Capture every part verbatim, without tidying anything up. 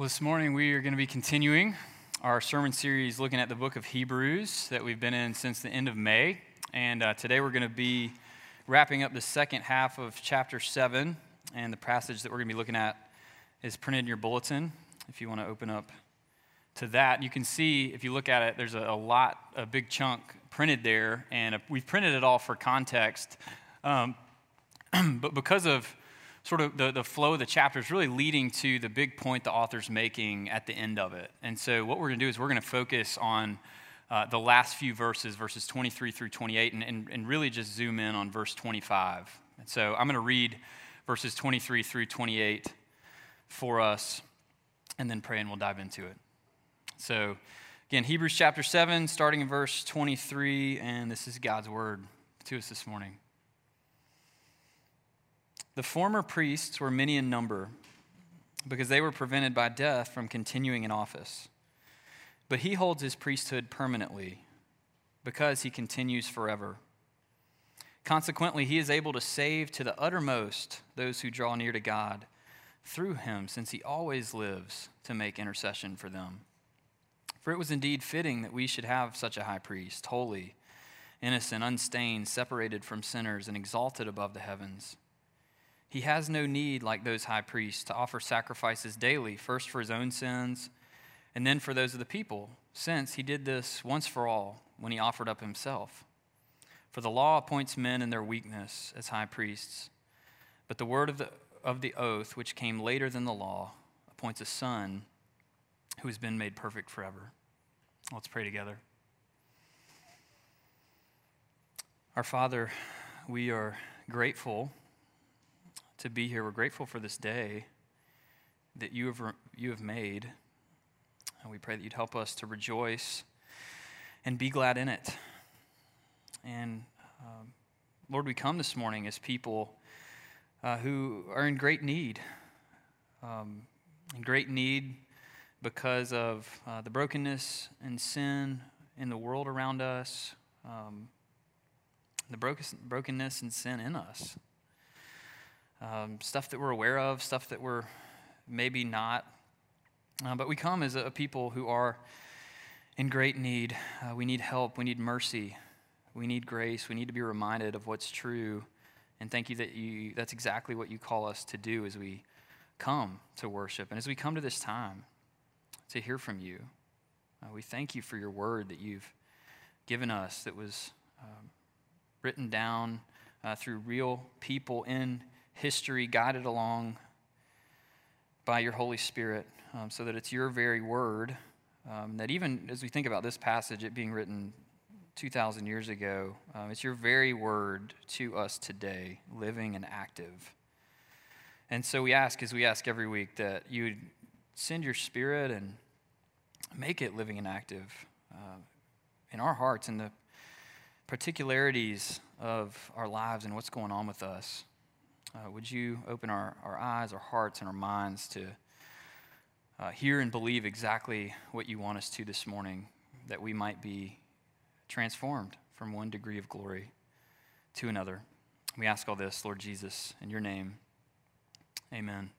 Well, this morning we are going to be continuing our sermon series looking at the book of Hebrews that we've been in since the end of May. And uh, today we're going to be wrapping up the second half of chapter seven. And the passage that we're going to be looking at is printed in your bulletin. If you want to open up to that, you can see, if you look at it, there's a, a lot, a big chunk printed there. And uh, we've printed it all for context. Um, but because of sort of the, the flow of the chapter is really leading to the big point the author's making at the end of it. And so what we're going to do is we're going to focus on uh, the last few verses, verses twenty-three through twenty-eight, and, and, and really just zoom in on verse twenty-five. And so I'm going to read verses twenty-three through twenty-eight for us, and then pray and we'll dive into it. So again, Hebrews chapter seven, starting in verse twenty-three, and this is God's word to us this morning. The former priests were many in number because they were prevented by death from continuing in office. But he holds his priesthood permanently because he continues forever. Consequently, he is able to save to the uttermost those who draw near to God through him, since he always lives to make intercession for them. For it was indeed fitting that we should have such a high priest, holy, innocent, unstained, separated from sinners, and exalted above the heavens. He has no need, like those high priests, to offer sacrifices daily, first for his own sins and then for those of the people, since he did this once for all when he offered up himself. For the law appoints men in their weakness as high priests, but the word of the, of the oath, which came later than the law, appoints a son who has been made perfect forever. Let's pray together. Our Father, we are grateful to be here. We're grateful for this day that you have you have made. And we pray that you'd help us to rejoice and be glad in it. And um, Lord, we come this morning as people uh, who are in great need, um, in great need because of uh, the brokenness and sin in the world around us, um, the brokenness and sin in us. Um, stuff that we're aware of, stuff that we're maybe not. Uh, but we come as a, a people who are in great need. Uh, we need help. We need mercy. We need grace. We need to be reminded of what's true. And thank you that you that's exactly what you call us to do as we come to worship. And as we come to this time to hear from you, uh, we thank you for your word that you've given us that was um, written down uh, through real people in history, guided along by your Holy Spirit, um, so that it's your very word, um, that even as we think about this passage, it being written two thousand years ago, um, it's your very word to us today, living and active. And so we ask, as we ask every week, that you would send your Spirit and make it living and active uh, in our hearts, in the particularities of our lives and what's going on with us. Uh, would you open our, our eyes, our hearts, and our minds to uh, hear and believe exactly what you want us to this morning, that we might be transformed from one degree of glory to another. We ask all this, Lord Jesus, in your name. Amen.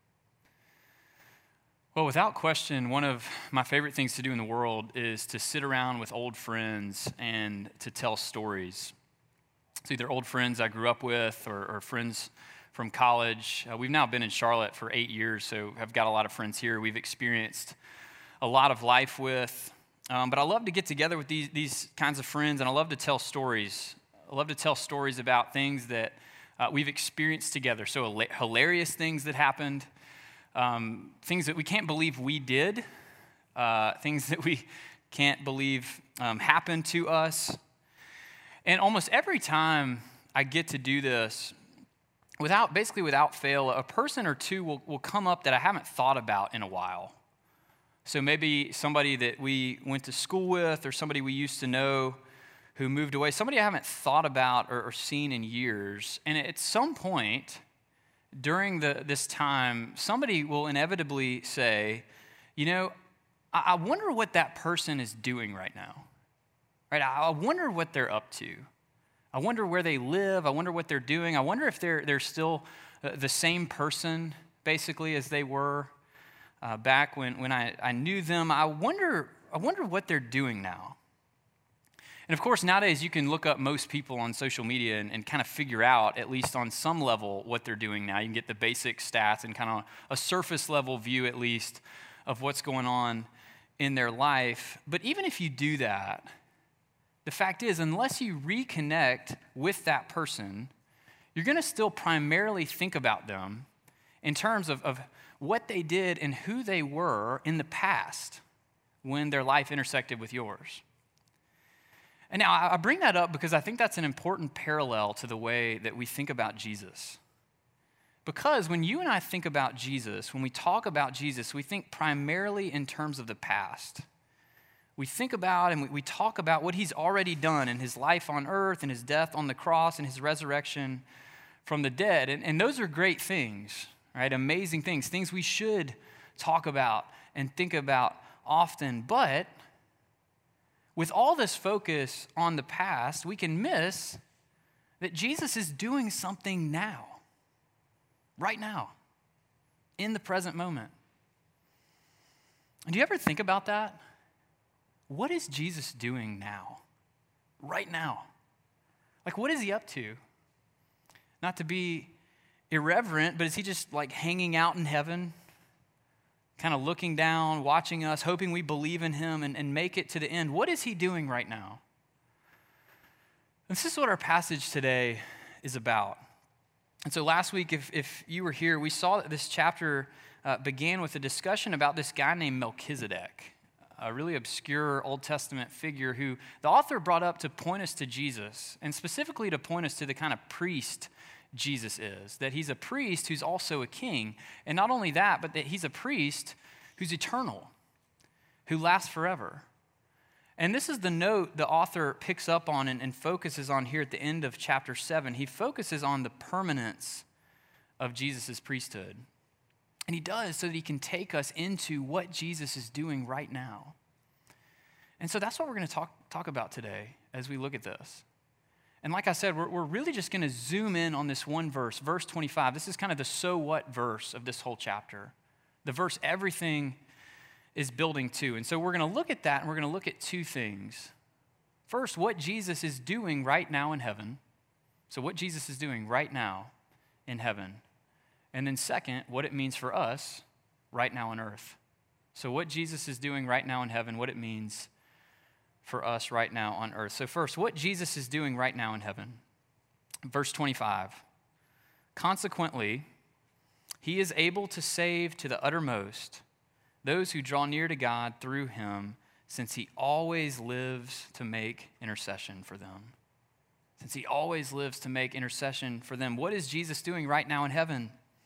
Well, without question, one of my favorite things to do in the world is to sit around with old friends and to tell stories. It's either old friends I grew up with or, or friends from college. Uh, we've now been in Charlotte for eight years, so I've got a lot of friends here we've experienced a lot of life with. Um, but I love to get together with these, these kinds of friends, and I love to tell stories. I love to tell stories about things that uh, we've experienced together. So hilarious things that happened, um, things that we can't believe we did, uh, things that we can't believe um, happened to us. And almost every time I get to do this, Without, basically without fail, a person or two will, will come up that I haven't thought about in a while. So maybe somebody that we went to school with or somebody we used to know who moved away, somebody I haven't thought about or, or seen in years. And at some point during the, this time, somebody will inevitably say, you know, I, I wonder what that person is doing right now. Right? I, I wonder what they're up to. I wonder where they live. I wonder what they're doing. I wonder if they're they're still the same person, basically, as they were uh, back when, when I, I knew them. I wonder, I wonder what they're doing now. And of course, nowadays you can look up most people on social media and, and kind of figure out, at least on some level, what they're doing now. You can get the basic stats and kind of a surface level view, at least, of what's going on in their life. But even if you do that, the fact is, unless you reconnect with that person, you're going to still primarily think about them in terms of, of what they did and who they were in the past when their life intersected with yours. And now I bring that up because I think that's an important parallel to the way that we think about Jesus. Because when you and I think about Jesus, when we talk about Jesus, we think primarily in terms of the past. We think about and we talk about what he's already done in his life on earth and his death on the cross and his resurrection from the dead. And, and those are great things, right? Amazing things, things we should talk about and think about often. But with all this focus on the past, we can miss that Jesus is doing something now, right now, in the present moment. And do you ever think about that? What is Jesus doing now, right now? Like, what is he up to? Not to be irreverent, but is he just like hanging out in heaven, kind of looking down, watching us, hoping we believe in him and, and make it to the end? What is he doing right now? And this is what our passage today is about. And so last week, if, if you were here, we saw that this chapter uh, began with a discussion about this guy named Melchizedek, a really obscure Old Testament figure who the author brought up to point us to Jesus, and specifically to point us to the kind of priest Jesus is, that he's a priest who's also a king. And not only that, but that he's a priest who's eternal, who lasts forever. And this is the note the author picks up on and, and focuses on here at the end of chapter seven. He focuses on the permanence of Jesus' priesthood. And he does so that he can take us into what Jesus is doing right now. And so that's what we're going to talk, talk about today as we look at this. And like I said, we're, we're really just going to zoom in on this one verse, verse twenty-five. This is kind of the so what verse of this whole chapter, the verse everything is building to. And so we're going to look at that, and we're going to look at two things. First, what Jesus is doing right now in heaven. So what Jesus is doing right now in heaven. And then second, what it means for us right now on earth. So what Jesus is doing right now in heaven, what it means for us right now on earth. So first, what Jesus is doing right now in heaven. Verse twenty-five. Consequently, he is able to save to the uttermost those who draw near to God through him, since he always lives to make intercession for them. Since he always lives to make intercession for them. What is Jesus doing right now in heaven?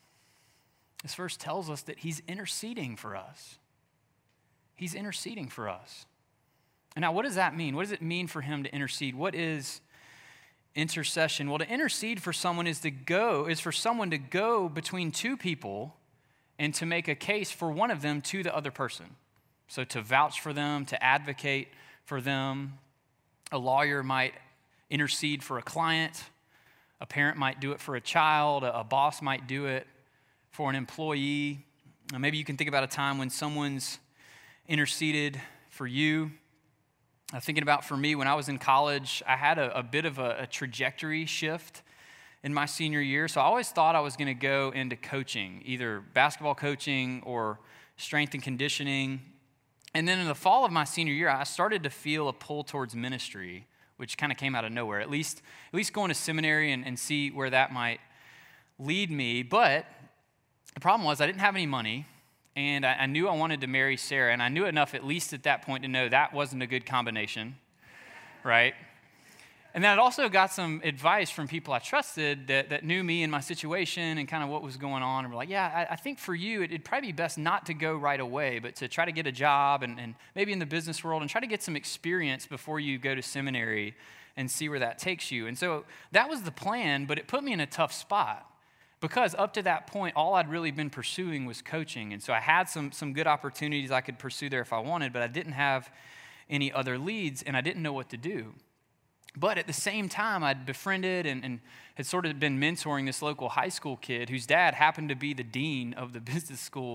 This verse tells us that he's interceding for us. He's interceding for us. And now, what does that mean? What does it mean for him to intercede? What is intercession? Well, to intercede for someone is to go, is for someone to go between two people and to make a case for one of them to the other person. So to vouch for them, to advocate for them. A lawyer might intercede for a client. A parent might do it for a child. A boss might do it for an employee. Maybe you can think about a time when someone's interceded for you. Uh, thinking about for me, when I was in college, I had a, a bit of a, a trajectory shift in my senior year. So I always thought I was going to go into coaching, either basketball coaching or strength and conditioning. And then in the fall of my senior year, I started to feel a pull towards ministry, which kind of came out of nowhere, at least, at least going to seminary and, and see where that might lead me. But the problem was I didn't have any money. And I, I knew I wanted to marry Sarah, and I knew enough, at least at that point, to know that wasn't a good combination, right? And then I'd also got some advice from people I trusted that, that knew me and my situation and kind of what was going on, and were like, yeah, I, I think for you, it, it'd probably be best not to go right away, but to try to get a job and, and maybe in the business world and try to get some experience before you go to seminary and see where that takes you. And so that was the plan, but it put me in a tough spot. Because up to that point, all I'd really been pursuing was coaching. And so I had some, some good opportunities I could pursue there if I wanted, but I didn't have any other leads, and I didn't know what to do. But at the same time, I'd befriended and, and had sort of been mentoring this local high school kid whose dad happened to be the dean of the business school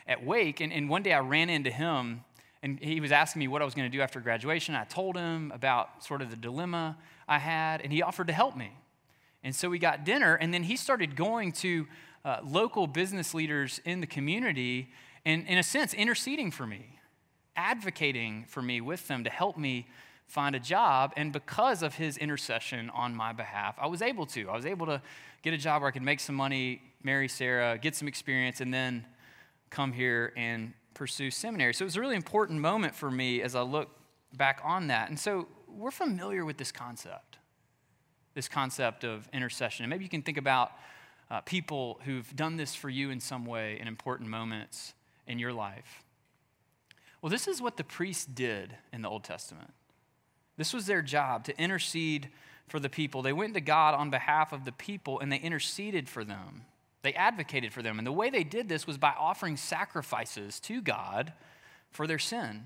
at Wake, and, and one day I ran into him, and he was asking me what I was going to do after graduation. I told him about sort of the dilemma I had, and he offered to help me. And so we got dinner, and then he started going to uh, local business leaders in the community and, in a sense, interceding for me, advocating for me with them to help me find a job. And because of his intercession on my behalf, I was able to. I was able to get a job where I could make some money, marry Sarah, get some experience, and then come here and pursue seminary. So it was a really important moment for me as I look back on that. And so we're familiar with this concept, this concept of intercession. And maybe you can think about uh, people who've done this for you in some way in important moments in your life. Well, this is what the priests did in the Old Testament. This was their job, to intercede for the people. They went to God on behalf of the people, and they interceded for them. They advocated for them. And the way they did this was by offering sacrifices to God for their sin.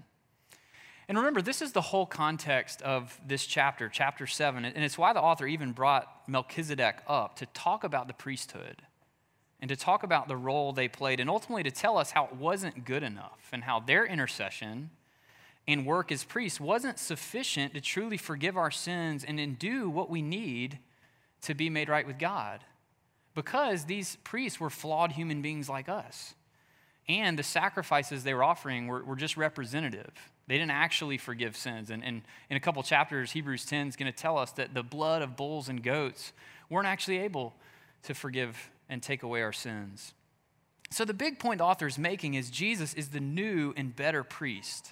And remember, this is the whole context of this chapter, chapter seven. And it's why the author even brought Melchizedek up to talk about the priesthood and to talk about the role they played, and ultimately to tell us how it wasn't good enough and how their intercession and work as priests wasn't sufficient to truly forgive our sins and then do what we need to be made right with God. Because these priests were flawed human beings like us. And the sacrifices they were offering were, were just representative. They didn't actually forgive sins. And, and in a couple chapters, Hebrews ten is going to tell us that the blood of bulls and goats weren't actually able to forgive and take away our sins. So the big point the author is making is Jesus is the new and better priest.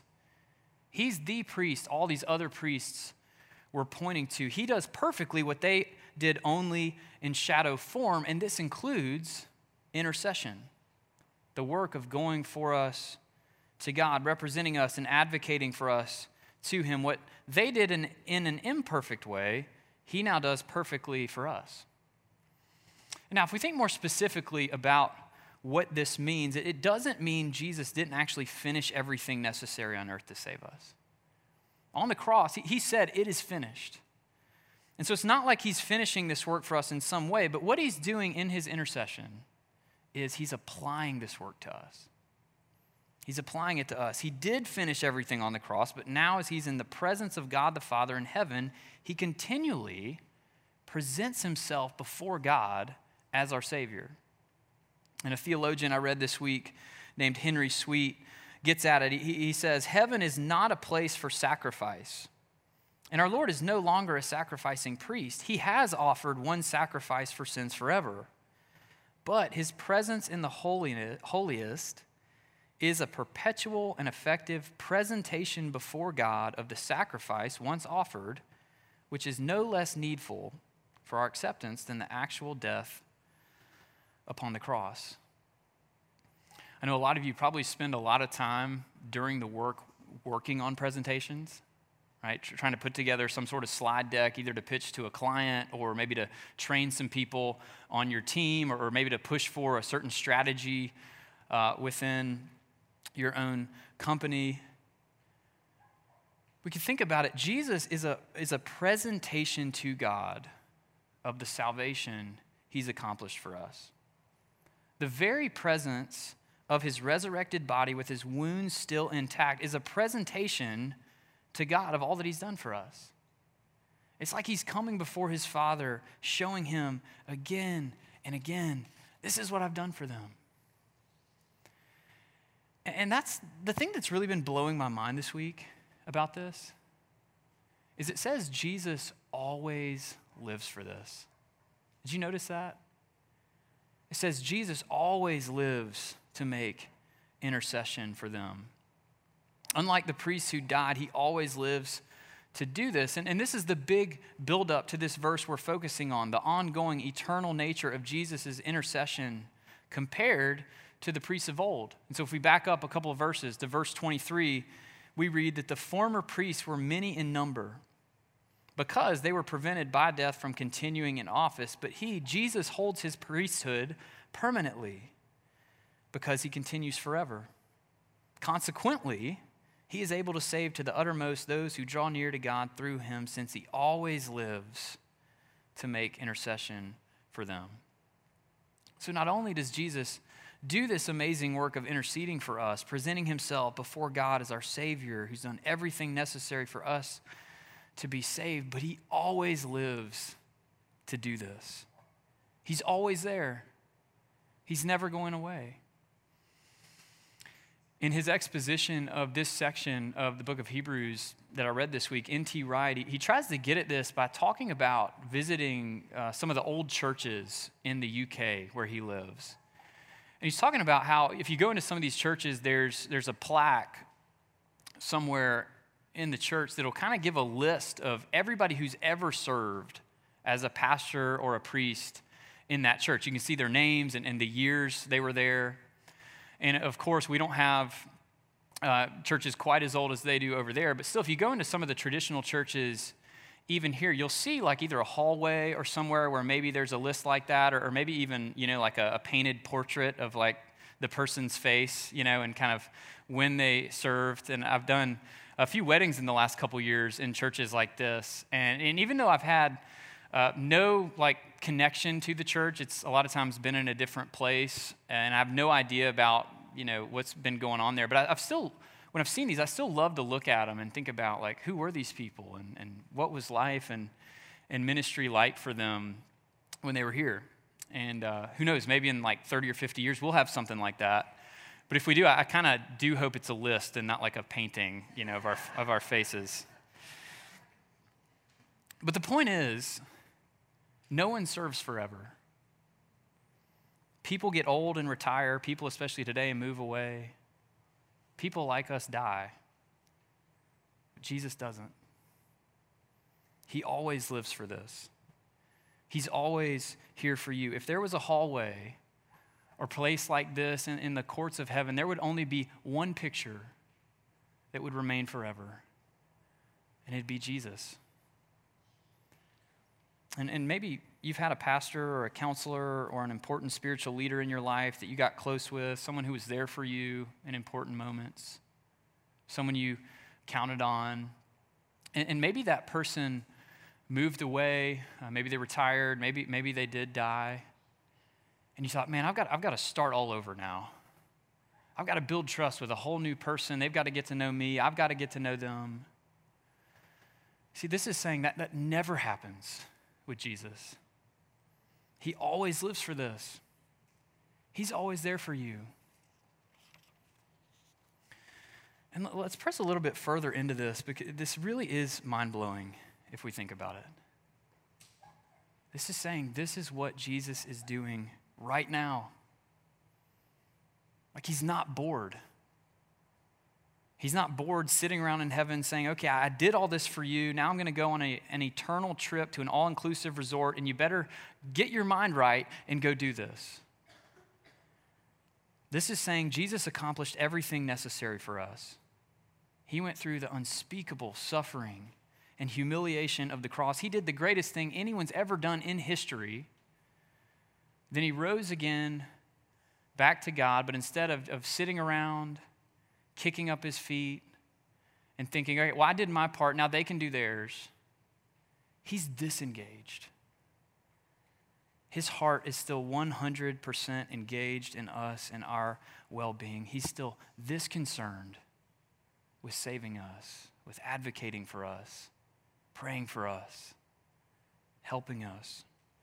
He's the priest all these other priests were pointing to. He does perfectly what they did only in shadow form, and this includes intercession, the work of going for us to God, representing us and advocating for us to him. What they did in, in an imperfect way, he now does perfectly for us. Now, if we think more specifically about what this means, it doesn't mean Jesus didn't actually finish everything necessary on earth to save us. On the cross, he said, "It is finished." And so it's not like he's finishing this work for us in some way, but what he's doing in his intercession is he's applying this work to us. He's applying it to us. He did finish everything on the cross, but now as he's in the presence of God the Father in heaven, he continually presents himself before God as our Savior. And a theologian I read this week named Henry Sweet gets at it. He, he says, "Heaven is not a place for sacrifice. And our Lord is no longer a sacrificing priest. He has offered one sacrifice for sins forever. But his presence in the holiest is a perpetual and effective presentation before God of the sacrifice once offered, which is no less needful for our acceptance than the actual death upon the cross." I know a lot of you probably spend a lot of time during the work working on presentations, right? Trying to put together some sort of slide deck, either to pitch to a client or maybe to train some people on your team, or maybe to push for a certain strategy uh, within your own company. We can think about it. Jesus is a, is a presentation to God of the salvation he's accomplished for us. The very presence of his resurrected body with his wounds still intact is a presentation to God of all that he's done for us. It's like he's coming before his Father, showing him again and again, this is what I've done for them. And that's the thing that's really been blowing my mind this week about this, is it says Jesus always lives for this. Did you notice that? It says Jesus always lives to make intercession for them. Unlike the priests who died, he always lives to do this. And, and this is the big buildup to this verse we're focusing on, the ongoing eternal nature of Jesus' intercession compared to the priests of old. And so if we back up a couple of verses to verse twenty-three, we read that the former priests were many in number because they were prevented by death from continuing in office, but he, Jesus, holds his priesthood permanently because he continues forever. Consequently, he is able to save to the uttermost those who draw near to God through him, since he always lives to make intercession for them. So not only does Jesus do this amazing work of interceding for us, presenting himself before God as our Savior, who's done everything necessary for us to be saved, but he always lives to do this. He's always there. He's never going away. In his exposition of this section of the book of Hebrews that I read this week, N T Wright, he, he tries to get at this by talking about visiting uh, some of the old churches in the U K where he lives. And he's talking about how if you go into some of these churches, there's, there's a plaque somewhere in the church that'll kind of give a list of everybody who's ever served as a pastor or a priest in that church. You can see their names and, and the years they were there. And of course, we don't have uh, churches quite as old as they do over there, but still, if you go into some of the traditional churches, even here, you'll see like either a hallway or somewhere where maybe there's a list like that, or, or maybe even, you know, like a, a painted portrait of like the person's face, you know, and kind of when they served. And I've done a few weddings in the last couple years in churches like this. And, and even though I've had uh, no like connection to the church, it's a lot of times been in a different place, and I have no idea about, you know, what's been going on there. But I, I've still, when I've seen these, I still love to look at them and think about like, who were these people, and, and what was life and, and ministry like for them when they were here. And uh, who knows, maybe in like thirty or fifty years, we'll have something like that. But if we do, I, I kind of do hope it's a list and not like a painting, you know, of our of our faces. But the point is, no one serves forever. People get old and retire. People, especially today, move away. People like us die. But Jesus doesn't. He always lives for this. He's always here for you. If there was a hallway or place like this in, in the courts of heaven, there would only be one picture that would remain forever, and it'd be Jesus. And, and maybe you've had a pastor or a counselor or an important spiritual leader in your life that you got close with, someone who was there for you in important moments, someone you counted on. And, and maybe that person moved away, uh, maybe they retired, maybe, maybe they did die. And you thought, man, I've got, I've got to start all over now. I've got to build trust with a whole new person. They've got to get to know me. I've got to get to know them. See, this is saying that that never happens with Jesus. He always lives for this. He's always there for you. And let's press a little bit further into this, because this really is mind-blowing if we think about it. This is saying this is what Jesus is doing right now. Like, he's not bored. He's not bored sitting around in heaven saying, okay, I did all this for you. Now I'm going to go on a, an eternal trip to an all-inclusive resort, and you better get your mind right and go do this. This is saying Jesus accomplished everything necessary for us. He went through the unspeakable suffering and humiliation of the cross. He did the greatest thing anyone's ever done in history. Then he rose again back to God, but instead of, of sitting around, kicking up his feet and thinking, all right, well, I did my part, now they can do theirs, he's disengaged. His heart is still one hundred percent engaged in us and our well-being. He's still this concerned with saving us, with advocating for us, praying for us, helping us.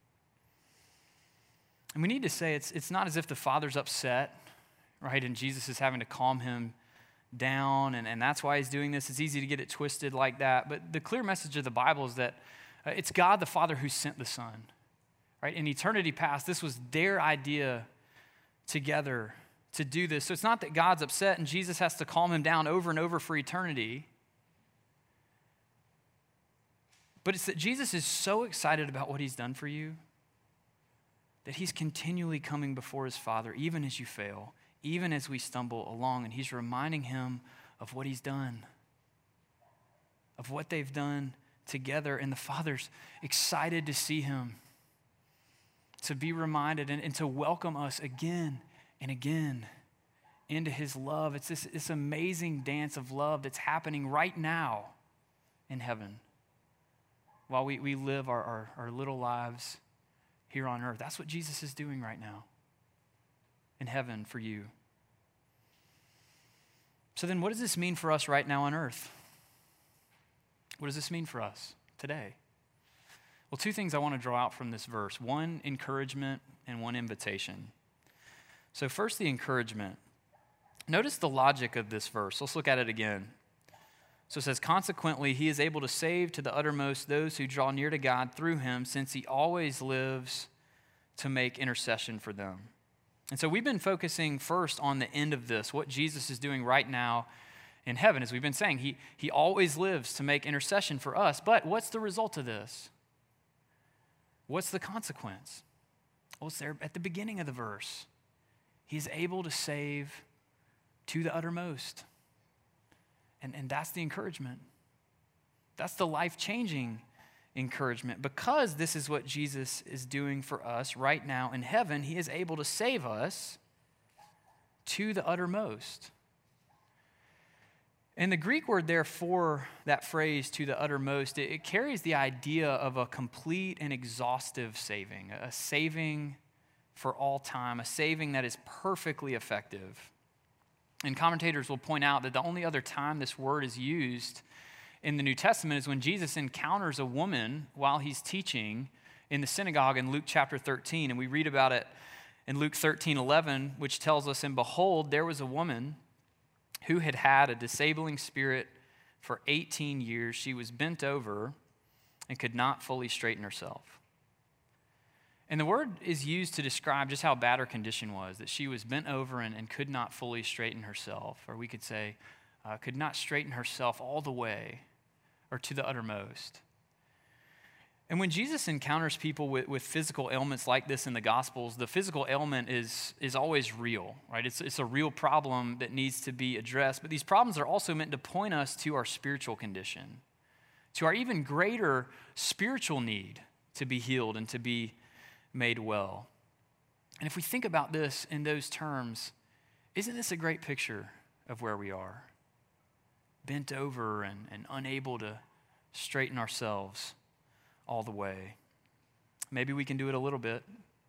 And we need to say it's, it's not as if the Father's upset, right, and Jesus is having to calm him down, and, and that's why he's doing this. It's easy to get it twisted like that. But the clear message of the Bible is that uh, it's God the Father who sent the Son. Right? In eternity past, this was their idea together to do this. So it's not that God's upset and Jesus has to calm him down over and over for eternity. But it's that Jesus is so excited about what he's done for you that he's continually coming before his Father, even as you fail, even as we stumble along, and he's reminding him of what he's done, of what they've done together. And the Father's excited to see him, to be reminded and, and to welcome us again and again into his love. It's this, this amazing dance of love that's happening right now in heaven while we, we live our, our, our little lives here on earth. That's what Jesus is doing right now. in heaven for you. So then what does this mean for us right now on earth? What does this mean for us today? Well, two things I want to draw out from this verse. One, encouragement, and one, invitation. So first, the encouragement. Notice the logic of this verse. Let's look at it again. So it says, consequently, he is able to save to the uttermost those who draw near to God through him, since he always lives to make intercession for them. And so we've been focusing first on the end of this, what Jesus is doing right now in heaven. As we've been saying, he, he always lives to make intercession for us. But what's the result of this? What's the consequence? Well, it's there at the beginning of the verse. He's able to save to the uttermost. And, and that's the encouragement. That's the life-changing encouragement. Because this is what Jesus is doing for us right now in heaven, he is able to save us to the uttermost. And the Greek word there for that phrase, to the uttermost, it, it carries the idea of a complete and exhaustive saving, a saving for all time, a saving that is perfectly effective. And commentators will point out that the only other time this word is used in the New Testament is when Jesus encounters a woman while he's teaching in the synagogue in Luke chapter thirteen. And we read about it in Luke thirteen eleven, which tells us, and behold, there was a woman who had had a disabling spirit for eighteen years. She was bent over and could not fully straighten herself. And the word is used to describe just how bad her condition was, that she was bent over and, and could not fully straighten herself, or we could say, uh, could not straighten herself all the way or to the uttermost. And when Jesus encounters people with, with physical ailments like this in the Gospels, the physical ailment is, is always real, right? It's, it's a real problem that needs to be addressed. But these problems are also meant to point us to our spiritual condition, to our even greater spiritual need to be healed and to be made well. And if we think about this in those terms, isn't this a great picture of where we are? Bent over and, and unable to straighten ourselves all the way. Maybe we can do it a little bit.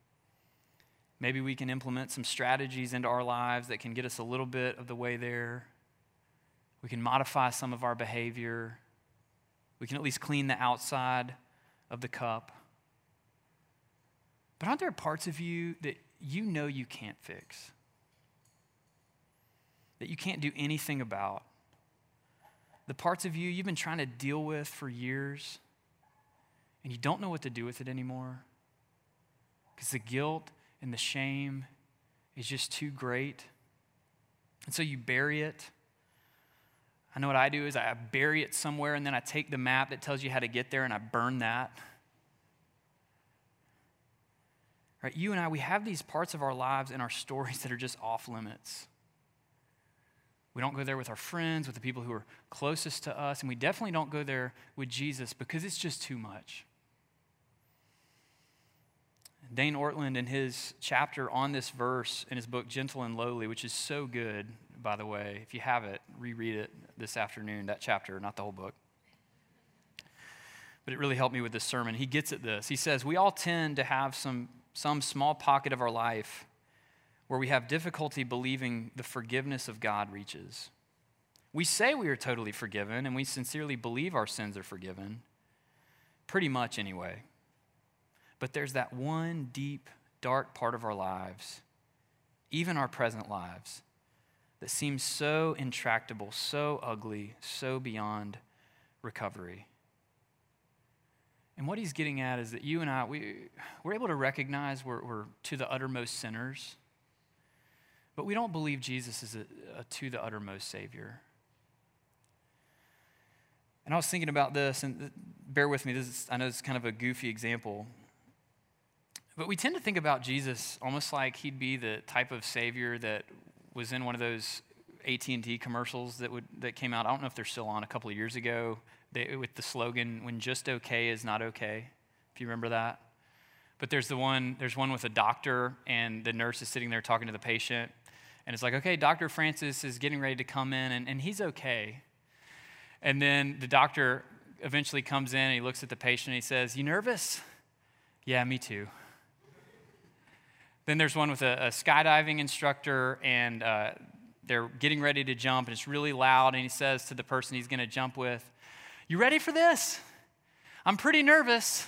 Maybe we can implement some strategies into our lives that can get us a little bit of the way there. We can modify some of our behavior. We can at least clean the outside of the cup. But aren't there parts of you that you know you can't fix? That you can't do anything about? The parts of you you've been trying to deal with for years, and you don't know what to do with it anymore because the guilt and the shame is just too great. And so you bury it. I know what I do is I bury it somewhere, and then I take the map that tells you how to get there and I burn that. Right? You and I, we have these parts of our lives and our stories that are just off limits. We don't go there with our friends, with the people who are closest to us, and we definitely don't go there with Jesus because it's just too much. Dane Ortland, in his chapter on this verse in his book, Gentle and Lowly, which is so good, by the way. If you have it, reread it this afternoon, that chapter, not the whole book. But it really helped me with this sermon. He gets at this. He says, we all tend to have some some small pocket of our life where we have difficulty believing the forgiveness of God reaches. We say we are totally forgiven, and we sincerely believe our sins are forgiven, pretty much anyway. But there's that one deep, dark part of our lives, even our present lives, that seems so intractable, so ugly, so beyond recovery. And what he's getting at is that you and I, we, we're able to recognize we're, we're to the uttermost sinners, but we don't believe Jesus is a, a to the uttermost Savior. And I was thinking about this, and bear with me, this is, I know it's kind of a goofy example, but we tend to think about Jesus almost like he'd be the type of Savior that was in one of those A T and T commercials that would that came out, I don't know if they're still on, a couple of years ago, they, with the slogan, when just okay is not okay, if you remember that. But there's the one, there's one with a doctor, and the nurse is sitting there talking to the patient, and it's like, okay, Doctor Francis is getting ready to come in, and, and he's okay. And then the doctor eventually comes in, and he looks at the patient, and he says, you nervous? Yeah, me too. Then there's one with a, a skydiving instructor, and uh, they're getting ready to jump, and it's really loud, and he says to the person he's going to jump with, "You ready for this? I'm pretty nervous."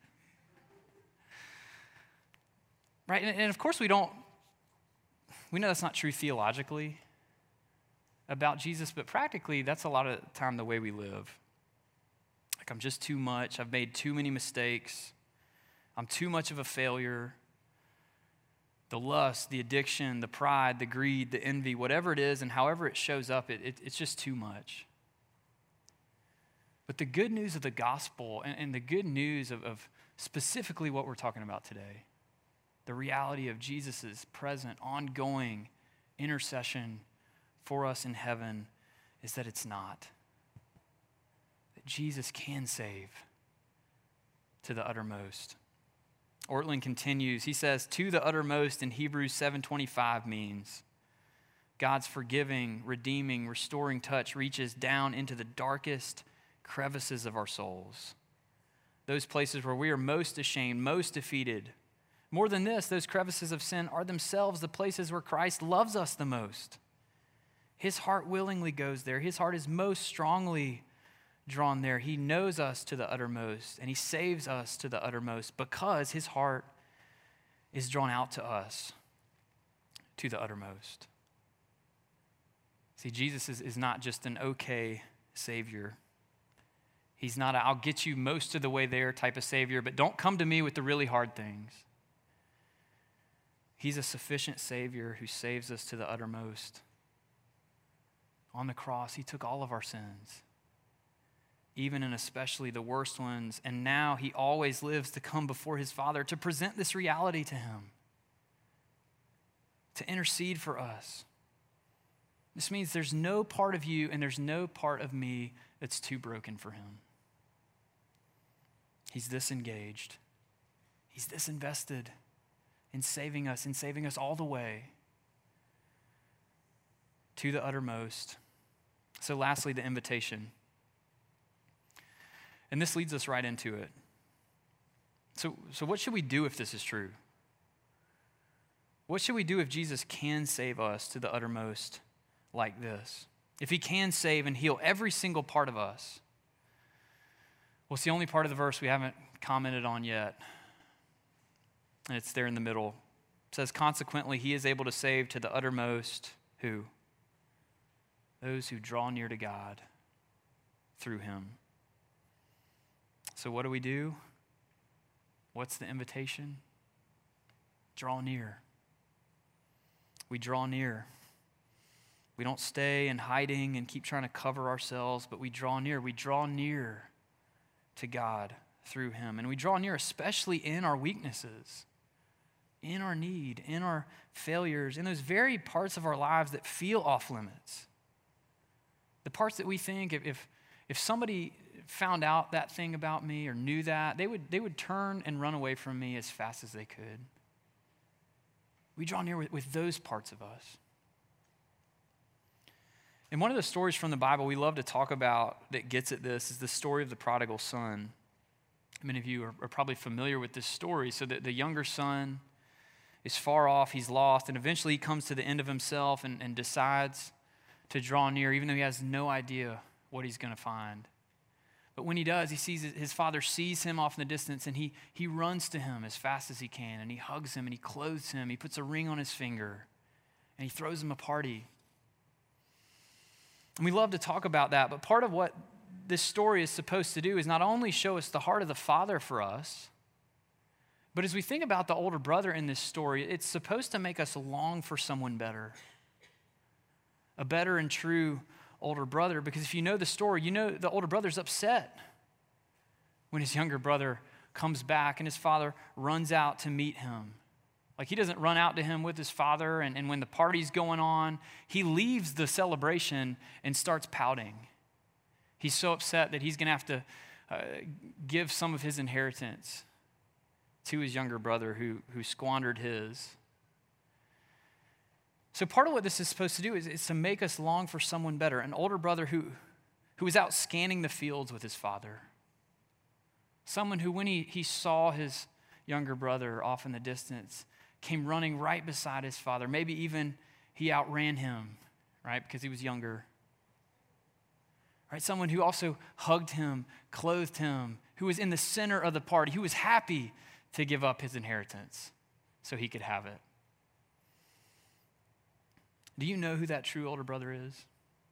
Right? And, and of course we don't, we know that's not true theologically about Jesus, but practically that's a lot of the time the way we live. Like, I'm just too much. I've made too many mistakes. I'm too much of a failure. The lust, the addiction, the pride, the greed, the envy, whatever it is, and however it shows up, it, it, it's just too much. But the good news of the gospel and, and the good news of, of specifically what we're talking about today, the reality of Jesus' present, ongoing intercession for us in heaven, is that it's not. That Jesus can save to the uttermost. Ortlund continues, he says, to the uttermost in Hebrews seven twenty-five means God's forgiving, redeeming, restoring touch reaches down into the darkest crevices of our souls. Those places where we are most ashamed, most defeated. More than this, those crevices of sin are themselves the places where Christ loves us the most. His heart willingly goes there. His heart is most strongly drawn there. He knows us to the uttermost, and he saves us to the uttermost because his heart is drawn out to us to the uttermost. See, Jesus is, is not just an okay Savior. He's not a, I'll get you most of the way there type of Savior, but don't come to me with the really hard things. He's a sufficient Savior who saves us to the uttermost. On the cross, he took all of our sins, even and especially the worst ones, and now he always lives to come before his Father to present this reality to him, to intercede for us. This means there's no part of you and there's no part of me that's too broken for him. He's this engaged. He's this invested in saving us, in saving us all the way to the uttermost. So lastly, the invitation. And this leads us right into it. So, so what should we do if this is true? What should we do if Jesus can save us to the uttermost like this? If he can save and heal every single part of us? Well, it's the only part of the verse we haven't commented on yet. And it's there in the middle. It says, consequently, he is able to save to the uttermost, who? Those who draw near to God through him. So what do we do? What's the invitation? Draw near. We draw near. We don't stay in hiding and keep trying to cover ourselves, but we draw near. We draw near to God through him. And we draw near especially in our weaknesses, in our need, in our failures, in those very parts of our lives that feel off limits. The parts that we think if, if, if somebody found out that thing about me or knew that, they would, they would turn and run away from me as fast as they could. We draw near with, with those parts of us. And one of the stories from the Bible we love to talk about that gets at this is the story of the prodigal son. Many of you are, are probably familiar with this story. So that the younger son is far off, he's lost, and eventually he comes to the end of himself and, and decides to draw near, even though he has no idea what he's going to find. But when he does, he sees his father sees him off in the distance, and he, he runs to him as fast as he can, and he hugs him, and he clothes him, he puts a ring on his finger, and he throws him a party. And we love to talk about that, but part of what this story is supposed to do is not only show us the heart of the Father for us, but as we think about the older brother in this story, it's supposed to make us long for someone better. A better and true older brother, because if you know the story, you know the older brother's upset when his younger brother comes back and his father runs out to meet him. Like, he doesn't run out to him with his father, and, and when the party's going on, he leaves the celebration and starts pouting. He's so upset that he's going to have to uh, give some of his inheritance to his younger brother who, who squandered his. So part of what this is supposed to do is, is to make us long for someone better, an older brother who, who was out scanning the fields with his father. Someone who, when he, he saw his younger brother off in the distance, came running right beside his father. Maybe even he outran him, right, because he was younger. Right, someone who also hugged him, clothed him, who was in the center of the party, who was happy to give up his inheritance so he could have it. Do you know who that true older brother is?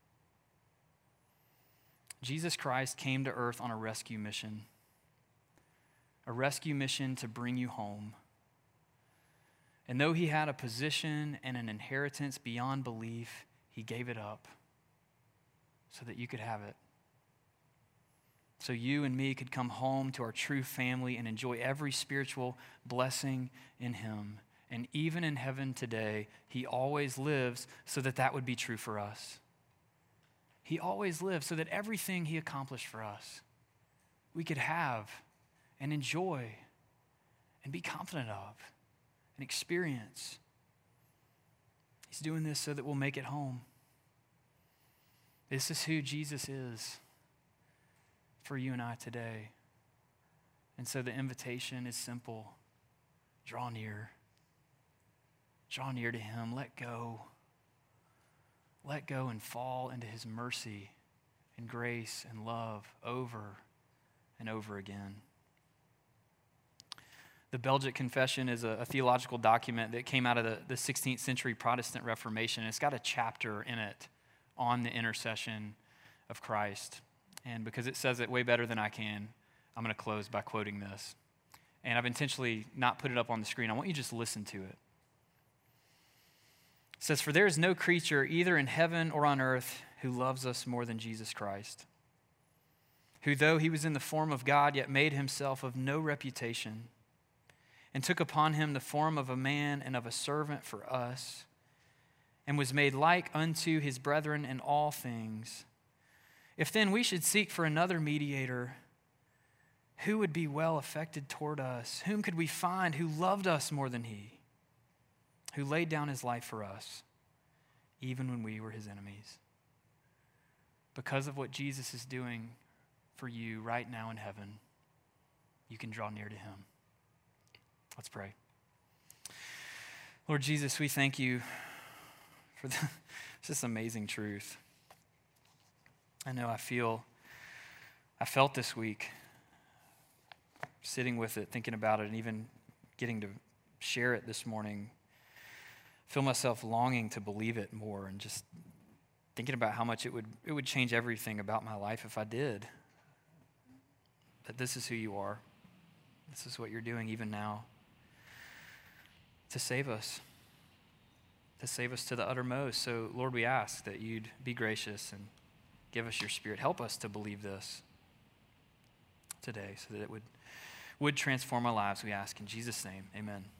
Jesus Christ came to earth on a rescue mission, a rescue mission to bring you home. And though he had a position and an inheritance beyond belief, he gave it up so that you could have it. So you and me could come home to our true family and enjoy every spiritual blessing in him. And even in heaven today, he always lives so that that would be true for us. He always lives so that everything he accomplished for us, we could have and enjoy and be confident of and experience. He's doing this so that we'll make it home. This is who Jesus is for you and I today. And so the invitation is simple. Draw near. Draw near to him. Let go. Let go and fall into his mercy and grace and love over and over again. The Belgic Confession is a, a theological document that came out of the, the sixteenth century Protestant Reformation. It's got a chapter in it on the intercession of Christ. And because it says it way better than I can, I'm going to close by quoting this. And I've intentionally not put it up on the screen. I want you to just listen to it. It says, "For there is no creature, either in heaven or on earth, who loves us more than Jesus Christ, who, though he was in the form of God, yet made himself of no reputation, and took upon him the form of a man and of a servant for us, and was made like unto his brethren in all things. If then we should seek for another mediator, who would be well affected toward us? Whom could we find who loved us more than he, who laid down his life for us, even when we were his enemies?" Because of what Jesus is doing for you right now in heaven, you can draw near to him. Let's pray. Lord Jesus, we thank you for the, this amazing truth. I know I feel, I felt this week, sitting with it, thinking about it, and even getting to share it this morning, feel myself longing to believe it more, and just thinking about how much it would it would change everything about my life if I did. That this is who you are. This is what you're doing even now. To save us. To save us to the uttermost. So, Lord, we ask that you'd be gracious and give us your Spirit. Help us to believe this today so that it would, would transform our lives, we ask in Jesus' name. Amen.